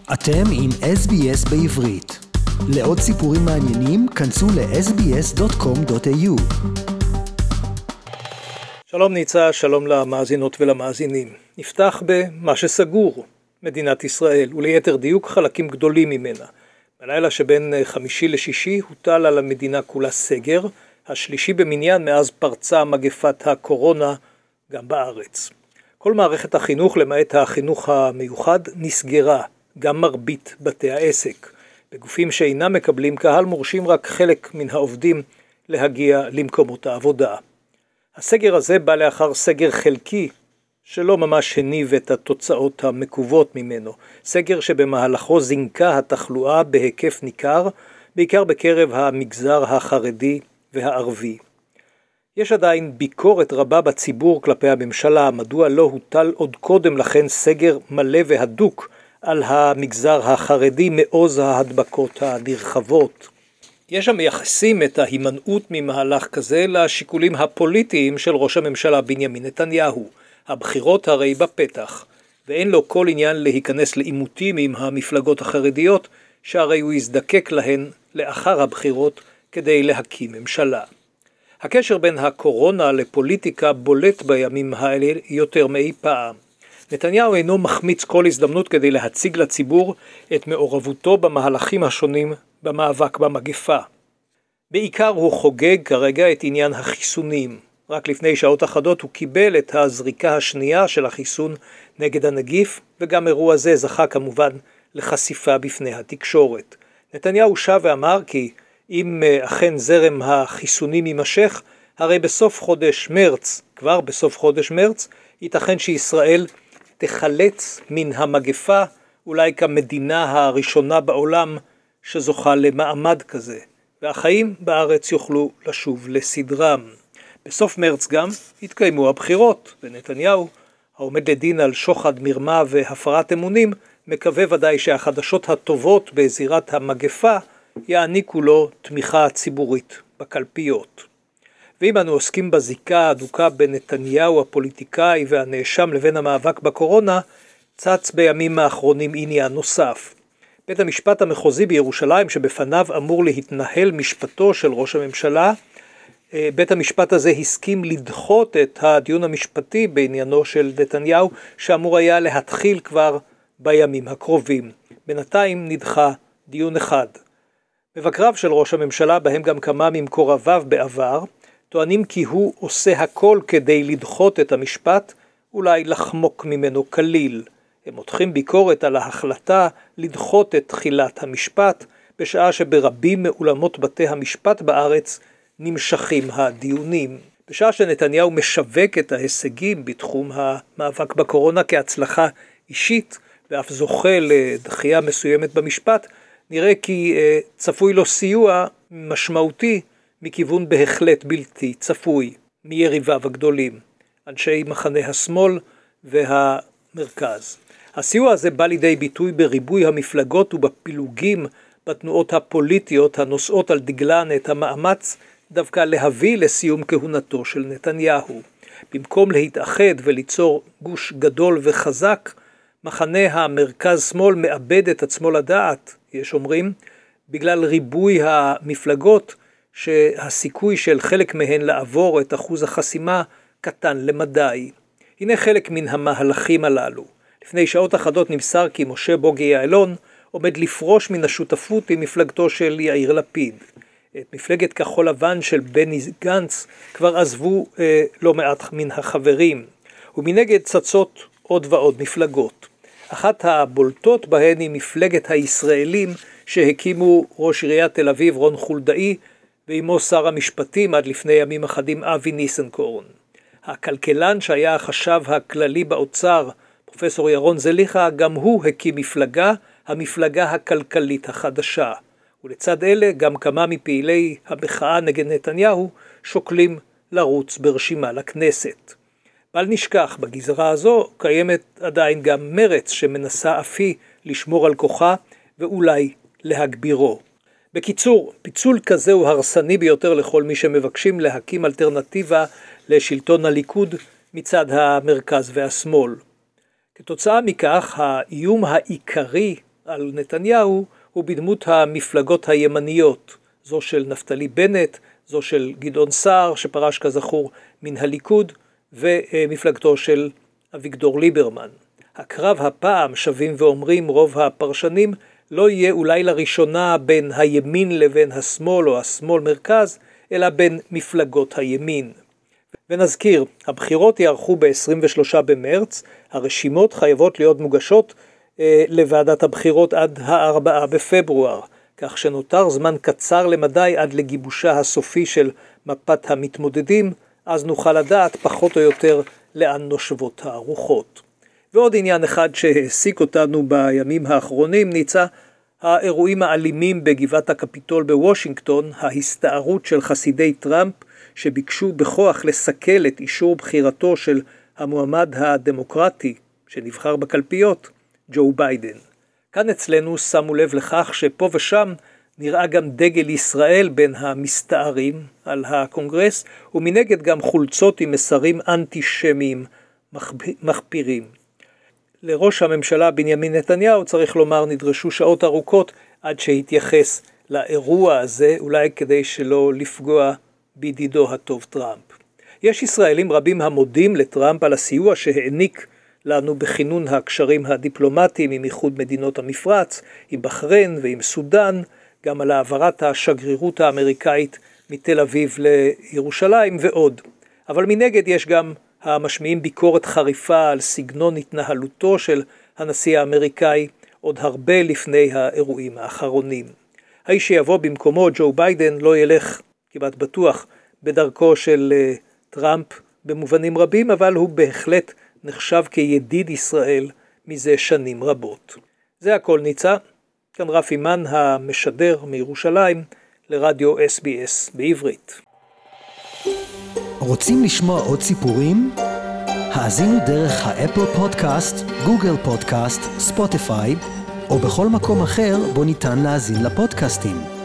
אתם עם SBS בעברית. לעוד סיפורים מעניינים, כנסו ל-sbs.com.au. שלום ניצה, שלום למאזינות ולמאזינים. נפתח במה שסגור, מדינת ישראל, וליתר דיוק חלקים גדולים ממנה. בלילה שבין חמישי לשישי הוטל על המדינה כולה סגר, השלישי במניין מאז פרצה מגפת הקורונה גם בארץ. כל מערכת החינוך, למעט החינוך המיוחד, נסגרה, גם מרבית בתי העסק. בגופים שאינם מקבלים קהל מורשים רק חלק מן העובדים להגיע למקומות העבודה. הסגר הזה בא לאחר סגר חלקי, שלא ממש הניב את התוצאות המקוות ממנו. סגר שבמהלכו זינקה התחלואה בהיקף ניכר, בעיקר בקרב המגזר החרדי והערבי. יש עדיין ביקורת רבה בציבור כלפי הממשלה, מדוע לא הוטל עוד קודם לכן סגר מלא והדוק על המגזר החרדי מעוז ההדבקות הנרחבות. יש המייחסים את ההימנעות ממהלך כזה לשיקולים הפוליטיים של ראש הממשלה בנימין נתניהו. הבחירות הרי בפתח, ואין לו כל עניין להיכנס לעימותים עם המפלגות החרדיות, שהרי הוא יזדקק להן לאחר הבחירות כדי להקים ממשלה. הקשר בין הקורונה לפוליטיקה בולט בימים האלה יותר מאי פעם. נתניהו אינו מחמיץ כל הזדמנות כדי להציג לציבור את מעורבותו במהלכים השונים במאבק במגפה. בעיקר הוא חוגג כרגע את עניין החיסונים. רק לפני שעות אחדות הוא קיבל את הזריקה השנייה של החיסון נגד הנגיף, וגם אירוע זה זכה כמובן לחשיפה בפני התקשורת. נתניהו שב ואמר כי אם אכן זרם החיסונים יימשך, הרי בסוף חודש מרץ, כבר בסוף חודש מרץ, ייתכן שישראל תחלץ מן המגפה, אולי כמדינה הראשונה בעולם שזוכה למעמד כזה, והחיים בארץ יוכלו לשוב לסדרם. בסוף מרץ גם התקיימו הבחירות, ונתניהו, העומד לדין על שוחד, מרמה והפרת אמונים, מקווה ודאי שהחדשות הטובות בזירת המגפה יעניקו לו תמיכה ציבורית בקלפיות. ואם אנו עוסקים בזיקה האדוקה בין נתניהו הפוליטיקאי והנאשם לבין המאבק בקורונה, צץ בימים האחרונים עניין נוסף. בית המשפט המחוזי בירושלים שבפניו אמור להתנהל משפטו של ראש הממשלה, בית המשפט הזה הסכים לדחות את הדיון המשפטי בעניינו של נתניהו, שאמור היה להתחיל כבר בימים הקרובים. בינתיים נדחה דיון אחד. מבקריו של ראש הממשלה, בהם גם כמה ממקורביו בעבר, טוענים כי הוא עושה הכל כדי לדחות את המשפט, אולי לחמוק ממנו כליל. הם מותחים ביקורת על ההחלטה לדחות את תחילת המשפט, בשעה שברבים מאולמות בתי המשפט בארץ נמשכים הדיונים. בשעה שנתניהו משווק את ההישגים בתחום המאבק בקורונה כהצלחה אישית, ואף זוכה לדחייה מסוימת במשפט, נראה כי צפוי לו סיוע משמעותי מכיוון בהחלט בלתי צפוי, מיריביו הגדולים, אנשי מחנה השמאל והמרכז. הסיוע הזה בא לידי ביטוי בריבוי המפלגות ובפילוגים בתנועות הפוליטיות הנושאות על דגלן את המאמץ דווקא להביא לסיום כהונתו של נתניהו. במקום להתאחד וליצור גוש גדול וחזק, מחנה המרכז-שמאל מאבד את עצמו לדעת, יש אומרים, בגלל ריבוי המפלגות שהסיכוי של חלק מהן לעבור את אחוז החסימה קטן למדי. הנה חלק מן המהלכים הללו. לפני שעות אחדות נמסר כי משה בוגי יעלון עומד לפרוש מן השותפות עם מפלגתו של יאיר לפיד. את מפלגת כחול לבן של בני גנץ כבר עזבו לא מעט מן החברים, ומנגד צצות עוד ועוד מפלגות. אחת הבולטות בהן היא מפלגת הישראלים שהקימו ראש עיריית תל אביב רון חולדאי, ועמו שר המשפטים עד לפני ימים אחדים אבי ניסנקורן. הכלכלן שהיה החשב הכללי באוצר, פרופסור ירון זליכה, גם הוא הקים מפלגה, המפלגה הכלכלית החדשה. ולצד אלה גם כמה מפעילי המחאה נגד נתניהו שוקלים לרוץ ברשימה לכנסת. בל נשכח, בגזרה הזו קיימת עדיין גם מרץ שמנסה אף היא לשמור על כוחה ואולי להגבירו. בקיצור, פיצול כזה הוא הרסני ביותר לכל מי שמבקשים להקים אלטרנטיבה לשלטון הליכוד מצד המרכז והשמאל. כתוצאה מכך, האיום העיקרי על נתניהו הוא בדמות המפלגות הימניות, זו של נפתלי בנט, זו של גדעון סער שפרש כזכור מן הליכוד, ומפלגתו של אביגדור ליברמן. הקרב הפעם, שווים ואומרים רוב הפרשנים, לא יהיה אולי לראשונה בין הימין לבין השמאל או השמאל מרכז, אלא בין מפלגות הימין. ונזכיר, הבחירות יערכו ב-23 במרץ, הרשימות חייבות להיות מוגשות לוועדת הבחירות עד ה-4 בפברואר, כך שנותר זמן קצר למדי עד לגיבושה הסופי של מפת המתמודדים, אז נוכל לדעת פחות או יותר לאן נושבות הרוחות. ועוד עניין אחד שהעסיק אותנו בימים האחרונים נמצא האירועים האלימים בגבעת הקפיטול בוושינגטון, ההסתערות של חסידי טראמפ שביקשו בכוח לסכל את אישור בחירתו של המועמד הדמוקרטי שנבחר בקלפיות, ג'ו ביידן. כאן אצלנו שמו לב לכך שפה ושם נראה גם דגל ישראל בין המסתערים על הקונגרס, ומנגד גם חולצות עם מסרים אנטישמיים מחפירים. לראש הממשלה בנימין נתניהו צריך לומר נדרשו שעות ארוכות עד שהתייחס לאירוע הזה, אולי כדי שלא לפגוע בידידו הטוב טראמפ. יש ישראלים רבים המודים לטראמפ על הסיוע שהעניק לנו בכינון הקשרים הדיפלומטיים עם איחוד מדינות המפרץ, עם בחריין ועם סודן, גם על העברת השגרירות האמריקאית מתל אביב לירושלים ועוד. אבל מנגד יש גם המשמיעים ביקורת חריפה על סגנון התנהלותו של הנשיא האמריקאי עוד הרבה לפני האירועים האחרונים. האיש שיבוא במקומו, ג'ו ביידן, לא ילך כמעט בטוח בדרכו של טראמפ במובנים רבים, אבל הוא בהחלט נחשב כידיד ישראל מזה שנים רבות. זה הכל ניצה, כאן רפי מן המשדר מירושלים לרדיו SBS בעברית. רוצים לשמוע עוד סיפורים? האזינו דרך האפל פודקאסט, גוגל פודקאסט, ספוטיפיי, או בכל מקום אחר בו ניתן להאזין לפודקאסטים.